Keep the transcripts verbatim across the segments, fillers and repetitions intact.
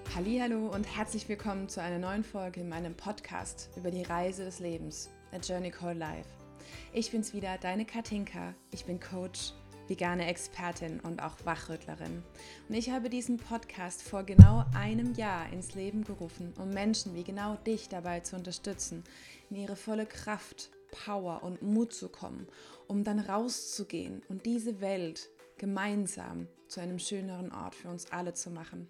Hallihallo und herzlich willkommen zu einer neuen Folge in meinem Podcast über die Reise des Lebens, A Journey Called Life. Ich bin's wieder, deine Katinka. Ich bin Coach, vegane Expertin und auch Wachrüttlerin. Und ich habe diesen Podcast vor genau einem Jahr ins Leben gerufen, um Menschen wie genau dich dabei zu unterstützen, in ihre volle Kraft, Power und Mut zu kommen, um dann rauszugehen und diese Welt gemeinsam zu einem schöneren Ort für uns alle zu machen.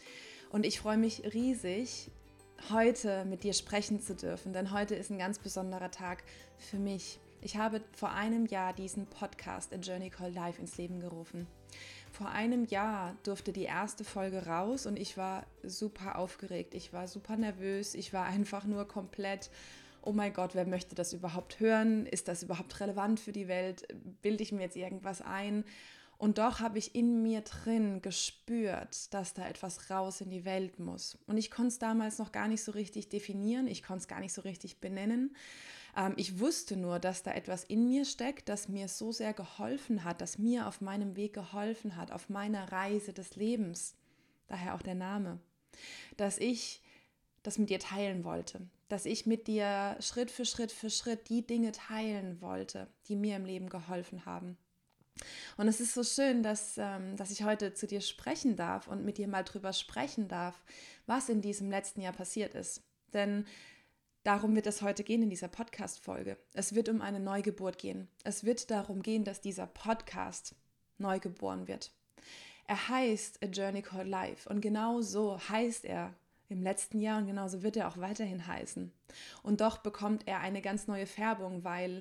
Und ich freue mich riesig, heute mit dir sprechen zu dürfen, denn heute ist ein ganz besonderer Tag für mich. Ich habe vor einem Jahr diesen Podcast A Journey Called Life ins Leben gerufen. Vor einem Jahr durfte die erste Folge raus und ich war super aufgeregt, ich war super nervös, ich war einfach nur komplett, oh mein Gott, wer möchte das überhaupt hören? Ist das überhaupt relevant für die Welt? Bilde ich mir jetzt irgendwas ein? Und doch habe ich in mir drin gespürt, dass da etwas raus in die Welt muss. Und ich konnte es damals noch gar nicht so richtig definieren, ich konnte es gar nicht so richtig benennen. Ähm, ich wusste nur, dass da etwas in mir steckt, das mir so sehr geholfen hat, das mir auf meinem Weg geholfen hat, auf meiner Reise des Lebens. Daher auch der Name. Dass ich das mit dir teilen wollte. Dass ich mit dir Schritt für Schritt für Schritt die Dinge teilen wollte, die mir im Leben geholfen haben. Und es ist so schön, dass, ähm, dass ich heute zu dir sprechen darf und mit dir mal drüber sprechen darf, was in diesem letzten Jahr passiert ist. Denn darum wird es heute gehen in dieser Podcast-Folge. Es wird um eine Neugeburt gehen. Es wird darum gehen, dass dieser Podcast neu geboren wird. Er heißt A Journey Called Life und genau so heißt er im letzten Jahr und genauso wird er auch weiterhin heißen. Und doch bekommt er eine ganz neue Färbung, weil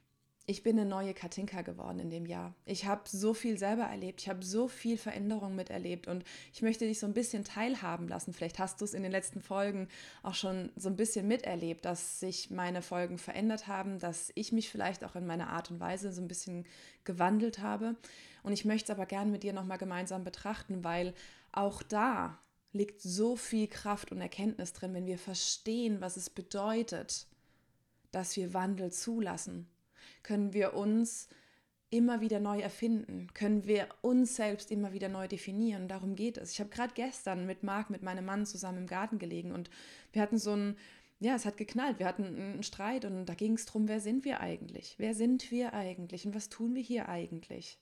ich bin eine neue Katinka geworden in dem Jahr. Ich habe so viel selber erlebt, ich habe so viel Veränderung miterlebt und ich möchte dich so ein bisschen teilhaben lassen. Vielleicht hast du es in den letzten Folgen auch schon so ein bisschen miterlebt, dass sich meine Folgen verändert haben, dass ich mich vielleicht auch in meiner Art und Weise so ein bisschen gewandelt habe. Und ich möchte es aber gerne mit dir nochmal gemeinsam betrachten, weil auch da liegt so viel Kraft und Erkenntnis drin, wenn wir verstehen, was es bedeutet, dass wir Wandel zulassen. Können wir uns immer wieder neu erfinden, können wir uns selbst immer wieder neu definieren. Darum geht es. Ich habe gerade gestern mit Marc, mit meinem Mann zusammen im Garten gelegen und wir hatten so ein, ja, es hat geknallt, wir hatten einen Streit und da ging es darum, wer sind wir eigentlich? Wer sind wir eigentlich und was tun wir hier eigentlich?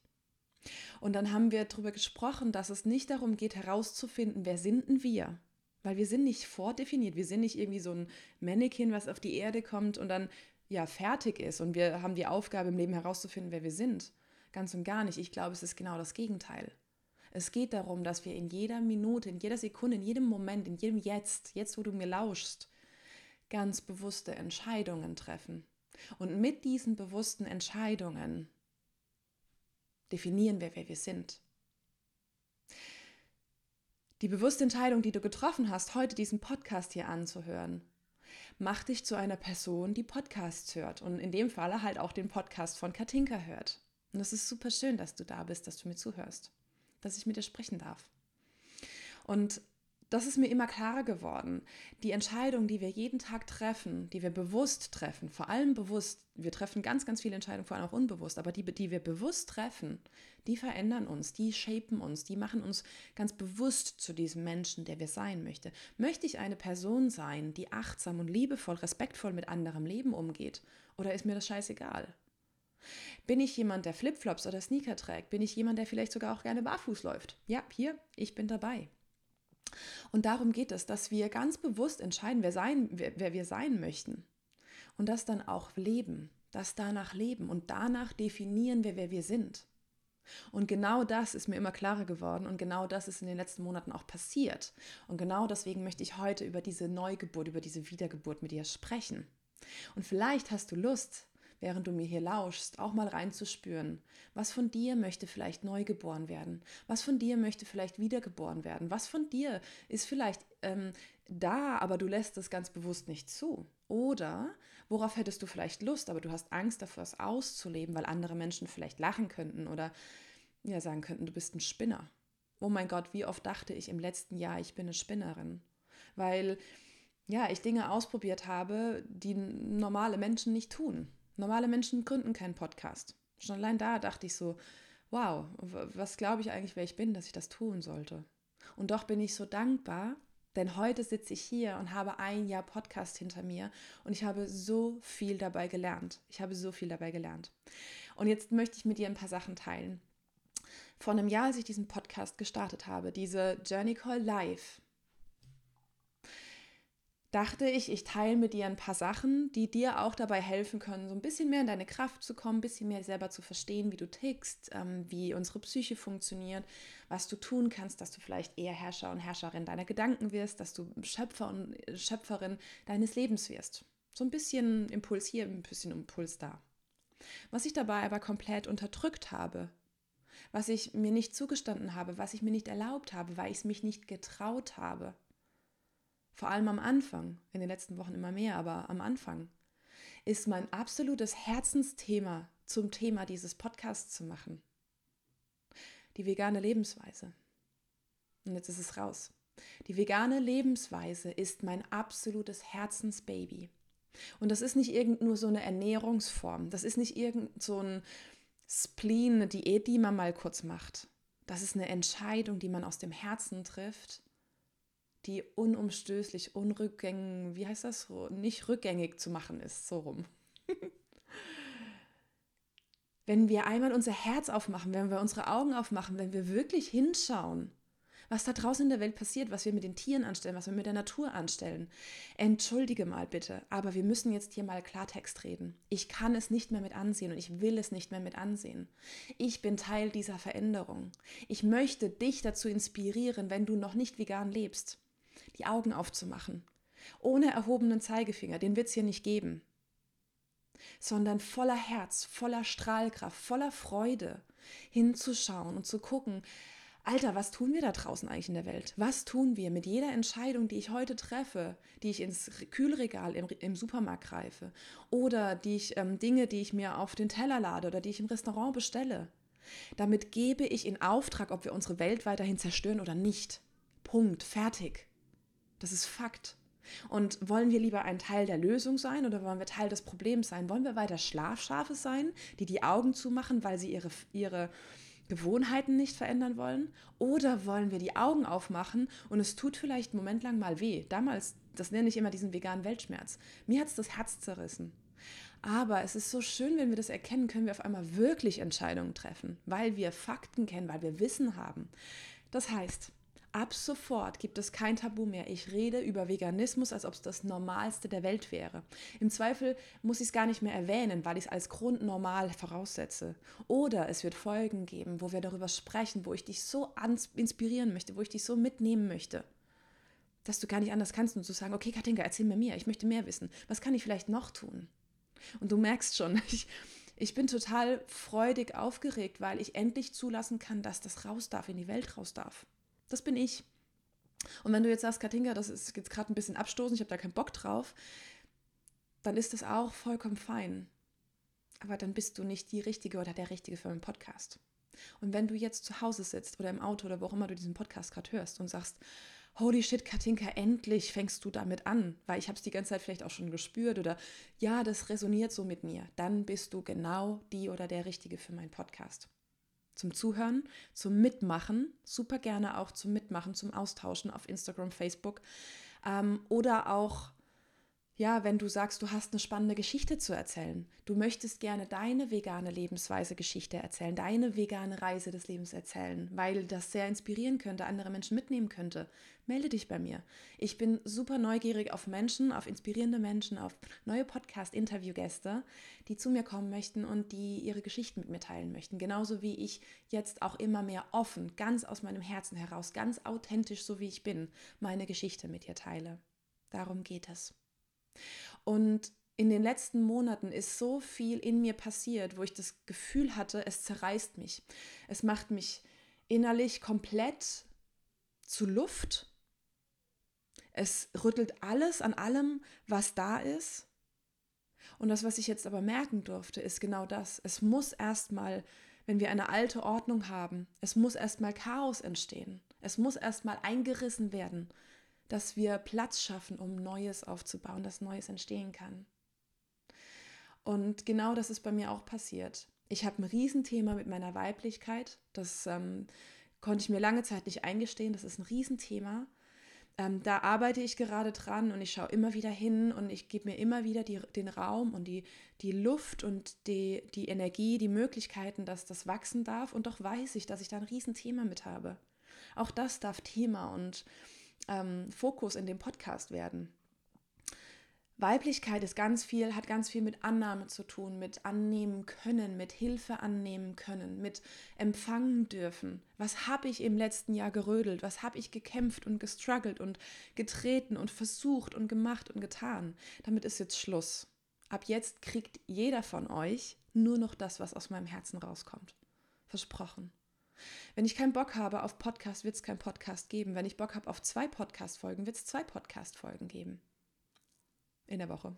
Und dann haben wir darüber gesprochen, dass es nicht darum geht, herauszufinden, wer sind denn wir? Weil wir sind nicht vordefiniert, wir sind nicht irgendwie so ein Mannequin, was auf die Erde kommt und dann ja fertig ist und wir haben die Aufgabe im Leben herauszufinden, wer wir sind. Ganz und gar nicht. Ich glaube, es ist genau das Gegenteil. Es geht darum, dass wir in jeder Minute, in jeder Sekunde, in jedem Moment, in jedem Jetzt, jetzt wo du mir lauschst, ganz bewusste Entscheidungen treffen. Und mit diesen bewussten Entscheidungen definieren wir, wer wir sind. Die bewusste Entscheidung, die du getroffen hast, heute diesen Podcast hier anzuhören, macht dich zu einer Person, die Podcasts hört und in dem Falle halt auch den Podcast von Katinka hört. Und es ist super schön, dass du da bist, dass du mir zuhörst, dass ich mit dir sprechen darf. Und das ist mir immer klarer geworden. Die Entscheidung, die wir jeden Tag treffen, die wir bewusst treffen, vor allem bewusst, wir treffen ganz, ganz viele Entscheidungen, vor allem auch unbewusst, aber die, die wir bewusst treffen, die verändern uns, die shapen uns, die machen uns ganz bewusst zu diesem Menschen, der wir sein möchten. Möchte ich eine Person sein, die achtsam und liebevoll, respektvoll mit anderem Leben umgeht? Oder ist mir das scheißegal? Bin ich jemand, der Flipflops oder Sneaker trägt? Bin ich jemand, der vielleicht sogar auch gerne barfuß läuft? Ja, hier, ich bin dabei. Und darum geht es, dass wir ganz bewusst entscheiden, wer, sein, wer, wer wir sein möchten. Und das dann auch leben, das danach leben und danach definieren wir, wer wir sind. Und genau das ist mir immer klarer geworden und genau das ist in den letzten Monaten auch passiert. Und genau deswegen möchte ich heute über diese Neugeburt, über diese Wiedergeburt mit dir sprechen. Und vielleicht hast du Lust, während du mir hier lauschst, auch mal reinzuspüren, was von dir möchte vielleicht neu geboren werden, was von dir möchte vielleicht wiedergeboren werden, was von dir ist vielleicht ähm, da, aber du lässt es ganz bewusst nicht zu. Oder worauf hättest du vielleicht Lust, aber du hast Angst davor, es auszuleben, weil andere Menschen vielleicht lachen könnten oder ja, sagen könnten, du bist ein Spinner. Oh mein Gott, wie oft dachte ich im letzten Jahr, ich bin eine Spinnerin, weil ja, ich Dinge ausprobiert habe, die normale Menschen nicht tun. Normale Menschen gründen keinen Podcast. Schon allein da dachte ich so, wow, was glaube ich eigentlich, wer ich bin, dass ich das tun sollte. Und doch bin ich so dankbar, Denn heute sitze ich hier und habe ein Jahr Podcast hinter mir und ich habe so viel dabei gelernt. Ich habe so viel dabei gelernt. Und jetzt möchte ich mit dir ein paar Sachen teilen. Vor einem Jahr, als ich diesen Podcast gestartet habe, diese Journey Call Live, dachte ich, ich teile mit dir ein paar Sachen, die dir auch dabei helfen können, so ein bisschen mehr in deine Kraft zu kommen, ein bisschen mehr selber zu verstehen, wie du tickst, ähm, wie unsere Psyche funktioniert, was du tun kannst, dass du vielleicht eher Herrscher und Herrscherin deiner Gedanken wirst, dass du Schöpfer und Schöpferin deines Lebens wirst. So ein bisschen Impuls hier, ein bisschen Impuls da. Was ich dabei aber komplett unterdrückt habe, was ich mir nicht zugestanden habe, was ich mir nicht erlaubt habe, weil ich es mich nicht getraut habe. Vor allem am Anfang, in den letzten Wochen immer mehr, aber am Anfang, ist mein absolutes Herzensthema zum Thema dieses Podcasts zu machen. Die vegane Lebensweise. Und jetzt ist es raus. Die vegane Lebensweise ist mein absolutes Herzensbaby. Und das ist nicht irgend nur so eine Ernährungsform. Das ist nicht irgend so ein Spleen, eine Diät, die man mal kurz macht. Das ist eine Entscheidung, die man aus dem Herzen trifft, die unumstößlich, unrückgängig, wie heißt das, nicht rückgängig zu machen ist, so rum. Wenn wir einmal unser Herz aufmachen, wenn wir unsere Augen aufmachen, wenn wir wirklich hinschauen, was da draußen in der Welt passiert, was wir mit den Tieren anstellen, was wir mit der Natur anstellen. Entschuldige mal bitte, aber wir müssen jetzt hier mal Klartext reden. Ich kann es nicht mehr mit ansehen und ich will es nicht mehr mit ansehen. Ich bin Teil dieser Veränderung. Ich möchte dich dazu inspirieren, wenn du noch nicht vegan lebst, die Augen aufzumachen. Ohne erhobenen Zeigefinger, den wird es hier nicht geben. Sondern voller Herz, voller Strahlkraft, voller Freude hinzuschauen und zu gucken, Alter, was tun wir da draußen eigentlich in der Welt? Was tun wir mit jeder Entscheidung, die ich heute treffe, die ich ins Kühlregal im, im Supermarkt greife oder die ich, ähm, Dinge, die ich mir auf den Teller lade oder die ich im Restaurant bestelle? Damit gebe ich in Auftrag, ob wir unsere Welt weiterhin zerstören oder nicht. Punkt, fertig. Das ist Fakt. Und wollen wir lieber ein Teil der Lösung sein oder wollen wir Teil des Problems sein? Wollen wir weiter Schlafschafe sein, die die Augen zumachen, weil sie ihre, ihre Gewohnheiten nicht verändern wollen? Oder wollen wir die Augen aufmachen und es tut vielleicht einen Moment lang mal weh? Damals, das nenne ich immer diesen veganen Weltschmerz. Mir hat es das Herz zerrissen. Aber es ist so schön, wenn wir das erkennen, können wir auf einmal wirklich Entscheidungen treffen, weil wir Fakten kennen, weil wir Wissen haben. Das heißt, ab sofort gibt es kein Tabu mehr. Ich rede über Veganismus, als ob es das Normalste der Welt wäre. Im Zweifel muss ich es gar nicht mehr erwähnen, weil ich es als grundnormal voraussetze. Oder es wird Folgen geben, wo wir darüber sprechen, wo ich dich so inspirieren möchte, wo ich dich so mitnehmen möchte, dass du gar nicht anders kannst und zu sagen, okay Katinka, erzähl mir mehr, ich möchte mehr wissen. Was kann ich vielleicht noch tun? Und du merkst schon, ich, ich bin total freudig aufgeregt, weil ich endlich zulassen kann, dass das raus darf, in die Welt raus darf. Das bin ich. Und wenn du jetzt sagst, Katinka, das ist jetzt gerade ein bisschen abstoßend, ich habe da keinen Bock drauf, dann ist das auch vollkommen fein. Aber dann bist du nicht die Richtige oder der Richtige für einen Podcast. Und wenn du jetzt zu Hause sitzt oder im Auto oder wo auch immer du diesen Podcast gerade hörst und sagst, holy shit, Katinka, endlich fängst du damit an, weil ich habe es die ganze Zeit vielleicht auch schon gespürt oder ja, das resoniert so mit mir, dann bist du genau die oder der Richtige für meinen Podcast. Zum Zuhören, zum Mitmachen, super gerne auch zum Mitmachen, zum Austauschen auf Instagram, Facebook ähm, oder auch, ja, wenn du sagst, du hast eine spannende Geschichte zu erzählen, du möchtest gerne deine vegane Lebensweise Geschichte erzählen, deine vegane Reise des Lebens erzählen, weil das sehr inspirieren könnte, andere Menschen mitnehmen könnte, melde dich bei mir. Ich bin super neugierig auf Menschen, auf inspirierende Menschen, auf neue Podcast-Interviewgäste, die zu mir kommen möchten und die ihre Geschichten mit mir teilen möchten. Genauso wie ich jetzt auch immer mehr offen, ganz aus meinem Herzen heraus, ganz authentisch, so wie ich bin, meine Geschichte mit dir teile. Darum geht es. Und in den letzten Monaten ist so viel in mir passiert, wo ich das Gefühl hatte, es zerreißt mich. Es macht mich innerlich komplett zu Luft. Es rüttelt alles an allem, was da ist. Und das, was ich jetzt aber merken durfte, ist genau das. Es muss erstmal, wenn wir eine alte Ordnung haben, es muss erstmal Chaos entstehen. Es muss erstmal eingerissen werden, dass wir Platz schaffen, um Neues aufzubauen, dass Neues entstehen kann. Und genau das ist bei mir auch passiert. Ich habe ein Riesenthema mit meiner Weiblichkeit. Das ähm, konnte ich mir lange Zeit nicht eingestehen. Das ist ein Riesenthema. Ähm, da arbeite ich gerade dran und ich schaue immer wieder hin und ich gebe mir immer wieder die, den Raum und die, die Luft und die, die Energie, die Möglichkeiten, dass das wachsen darf. Und doch weiß ich, dass ich da ein Riesenthema mit habe. Auch das darf Thema und ähm, Fokus in dem Podcast werden. Weiblichkeit ist ganz viel, hat ganz viel mit Annahme zu tun, mit annehmen können, mit Hilfe annehmen können, mit empfangen dürfen. Was habe ich im letzten Jahr gerödelt? Was habe ich gekämpft und gestruggelt und getreten und versucht und gemacht und getan? Damit ist jetzt Schluss. Ab jetzt kriegt jeder von euch nur noch das, was aus meinem Herzen rauskommt. Versprochen. Wenn ich keinen Bock habe auf Podcast, wird es keinen Podcast geben. Wenn ich Bock habe auf zwei Podcast-Folgen, wird es zwei Podcast-Folgen geben. In der Woche.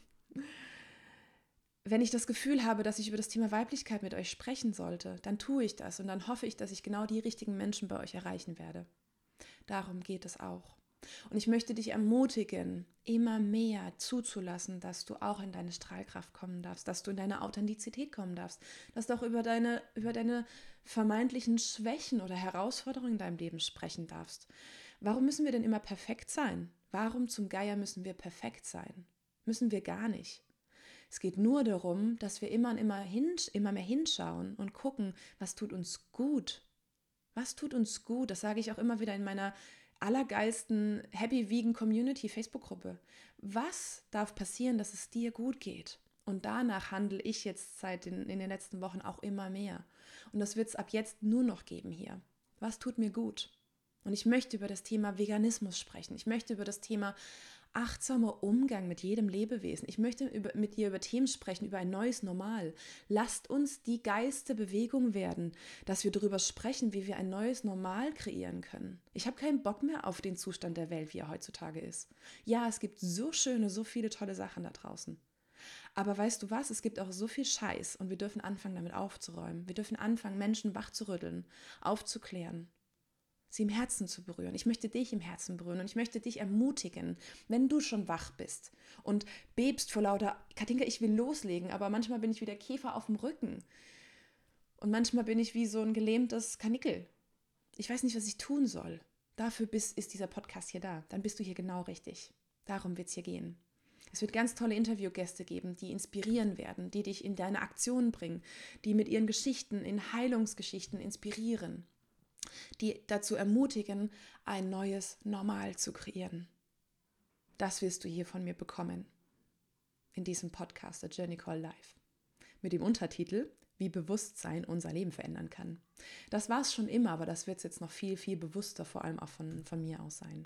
Wenn ich das Gefühl habe, dass ich über das Thema Weiblichkeit mit euch sprechen sollte, dann tue ich das und dann hoffe ich, dass ich genau die richtigen Menschen bei euch erreichen werde. Darum geht es auch. Und ich möchte dich ermutigen, immer mehr zuzulassen, dass du auch in deine Strahlkraft kommen darfst, dass du in deine Authentizität kommen darfst, dass du auch über deine, über deine vermeintlichen Schwächen oder Herausforderungen in deinem Leben sprechen darfst. Warum müssen wir denn immer perfekt sein? Warum zum Geier müssen wir perfekt sein? Müssen wir gar nicht. Es geht nur darum, dass wir immer und immer, hin, immer mehr hinschauen und gucken, was tut uns gut. Was tut uns gut? Das sage ich auch immer wieder in meiner allergeilsten Happy Vegan Community Facebook-Gruppe. Was darf passieren, dass es dir gut geht? Und danach handle ich jetzt seit den, in den letzten Wochen auch immer mehr. Und das wird es ab jetzt nur noch geben hier. Was tut mir gut? Und ich möchte über das Thema Veganismus sprechen. Ich möchte über das Thema achtsamer Umgang mit jedem Lebewesen. Ich möchte über, mit dir über Themen sprechen, über ein neues Normal. Lasst uns die geilste Bewegung werden, dass wir darüber sprechen, wie wir ein neues Normal kreieren können. Ich habe keinen Bock mehr auf den Zustand der Welt, wie er heutzutage ist. Ja, es gibt so schöne, so viele tolle Sachen da draußen. Aber weißt du was, es gibt auch so viel Scheiß und wir dürfen anfangen, damit aufzuräumen. Wir dürfen anfangen, Menschen wachzurütteln, aufzuklären, sie im Herzen zu berühren. Ich möchte dich im Herzen berühren und ich möchte dich ermutigen, wenn du schon wach bist und bebst vor lauter, Katinka, ich will loslegen, aber manchmal bin ich wie der Käfer auf dem Rücken und manchmal bin ich wie so ein gelähmtes Karnickel. Ich weiß nicht, was ich tun soll. Dafür bist, ist dieser Podcast hier da. Dann bist du hier genau richtig. Darum wird es hier gehen. Es wird ganz tolle Interviewgäste geben, die inspirieren werden, die dich in deine Aktionen bringen, die mit ihren Geschichten, in Heilungsgeschichten inspirieren, die dazu ermutigen, ein neues Normal zu kreieren. Das wirst du hier von mir bekommen, in diesem Podcast, The Journey Called Life, mit dem Untertitel, wie Bewusstsein unser Leben verändern kann. Das war es schon immer, aber das wird jetzt noch viel, viel bewusster, vor allem auch von, von mir aus sein.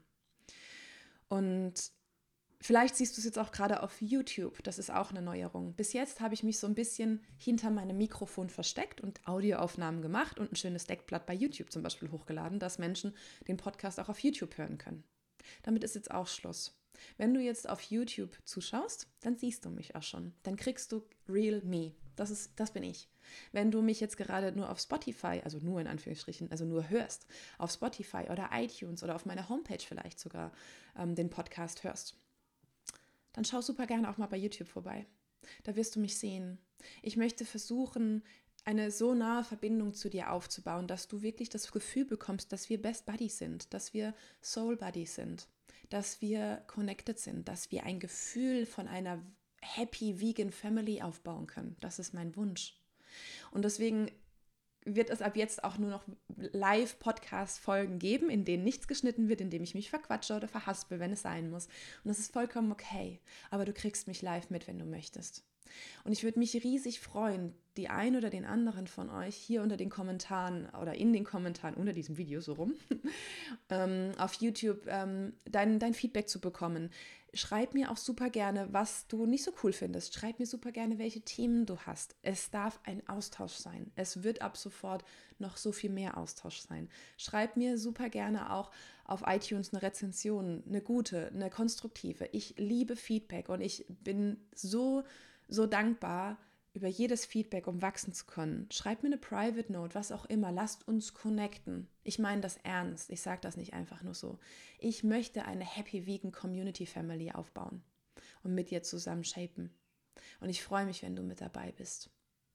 Und vielleicht siehst du es jetzt auch gerade auf YouTube, das ist auch eine Neuerung. Bis jetzt habe ich mich so ein bisschen hinter meinem Mikrofon versteckt und Audioaufnahmen gemacht und ein schönes Deckblatt bei YouTube zum Beispiel hochgeladen, dass Menschen den Podcast auch auf YouTube hören können. Damit ist jetzt auch Schluss. Wenn du jetzt auf YouTube zuschaust, dann siehst du mich auch schon. Dann kriegst du Real Me. Das ist, das bin ich. Wenn du mich jetzt gerade nur auf Spotify, also nur in Anführungsstrichen, also nur hörst, auf Spotify oder iTunes oder auf meiner Homepage vielleicht sogar ähm, den Podcast hörst, dann schau super gerne auch mal bei YouTube vorbei. Da wirst du mich sehen. Ich möchte versuchen, eine so nahe Verbindung zu dir aufzubauen, dass du wirklich das Gefühl bekommst, dass wir Best Buddies sind, dass wir Soul Buddies sind, dass wir connected sind, dass wir ein Gefühl von einer Happy Vegan Family aufbauen können. Das ist mein Wunsch. Und deswegen wird es ab jetzt auch nur noch Live-Podcast-Folgen geben, in denen nichts geschnitten wird, in denen ich mich verquatsche oder verhaspel, wenn es sein muss. Und das ist vollkommen okay. Aber du kriegst mich live mit, wenn du möchtest. Und ich würde mich riesig freuen, die ein oder den anderen von euch hier unter den Kommentaren oder in den Kommentaren unter diesem Video so rum ähm, auf YouTube ähm, dein, dein Feedback zu bekommen. Schreib mir auch super gerne, was du nicht so cool findest. Schreib mir super gerne, welche Themen du hast. Es darf ein Austausch sein. Es wird ab sofort noch so viel mehr Austausch sein. Schreib mir super gerne auch auf iTunes eine Rezension, eine gute, eine konstruktive. Ich liebe Feedback und ich bin so, so dankbar über jedes Feedback, um wachsen zu können. Schreib mir eine Private Note, was auch immer. Lasst uns connecten. Ich meine das ernst. Ich sage das nicht einfach nur so. Ich möchte eine Happy Vegan Community Family aufbauen und mit dir zusammen shapen. Und ich freue mich, wenn du mit dabei bist.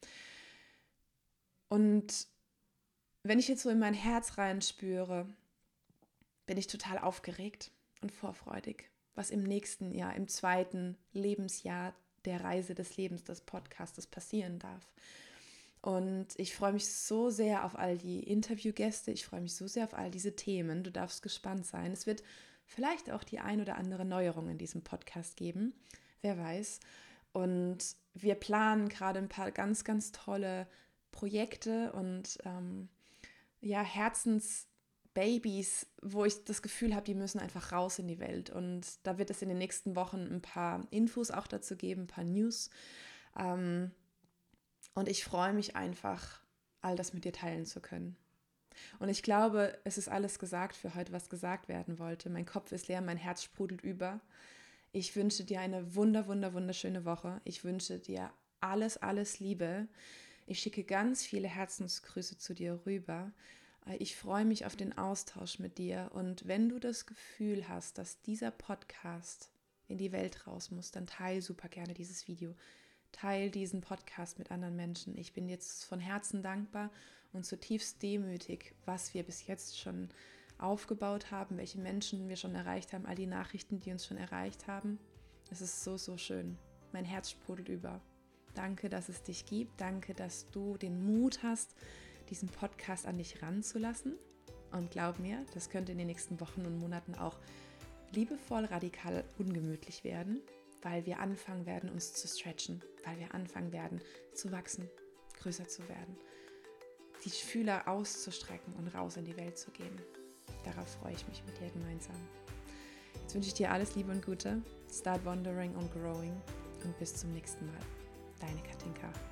Und wenn ich jetzt so in mein Herz reinspüre, bin ich total aufgeregt. und vorfreudig, was im nächsten Jahr, im zweiten Lebensjahr der Reise des Lebens des Podcastes passieren darf. Und ich freue mich so sehr auf all die Interviewgäste, ich freue mich so sehr auf all diese Themen. Du darfst gespannt sein. Es wird vielleicht auch die ein oder andere Neuerung in diesem Podcast geben, wer weiß. Und wir planen gerade ein paar ganz, ganz tolle Projekte und ähm, ja, Herzensbabys, wo ich das Gefühl habe, die müssen einfach raus in die Welt. Und da wird es in den nächsten Wochen ein paar Infos auch dazu geben, ein paar News. Ähm, Und ich freue mich einfach, all das mit dir teilen zu können. Und ich glaube, es ist alles gesagt für heute, was gesagt werden wollte. Mein Kopf ist leer, mein Herz sprudelt über. Ich wünsche dir eine wunder, wunder, wunderschöne Woche. Ich wünsche dir alles, alles Liebe. Ich schicke ganz viele Herzensgrüße zu dir rüber. Ich freue mich auf den Austausch mit dir. Und wenn du das Gefühl hast, dass dieser Podcast in die Welt raus muss, dann teile super gerne dieses Video. Teil diesen Podcast mit anderen Menschen. Ich bin jetzt von Herzen dankbar und zutiefst demütig, was wir bis jetzt schon aufgebaut haben, welche Menschen wir schon erreicht haben, all die Nachrichten, die uns schon erreicht haben. Es ist so, so schön. Mein Herz sprudelt über. Danke, dass es dich gibt. Danke, dass du den Mut hast, diesen Podcast an dich ranzulassen. Und glaub mir, das könnte in den nächsten Wochen und Monaten auch liebevoll, radikal, ungemütlich werden, weil wir anfangen werden, uns zu stretchen, weil wir anfangen werden, zu wachsen, größer zu werden, die Fühler auszustrecken und raus in die Welt zu gehen. Darauf freue ich mich mit dir gemeinsam. Jetzt wünsche ich dir alles Liebe und Gute. Start wondering and growing und bis zum nächsten Mal. Deine Katinka.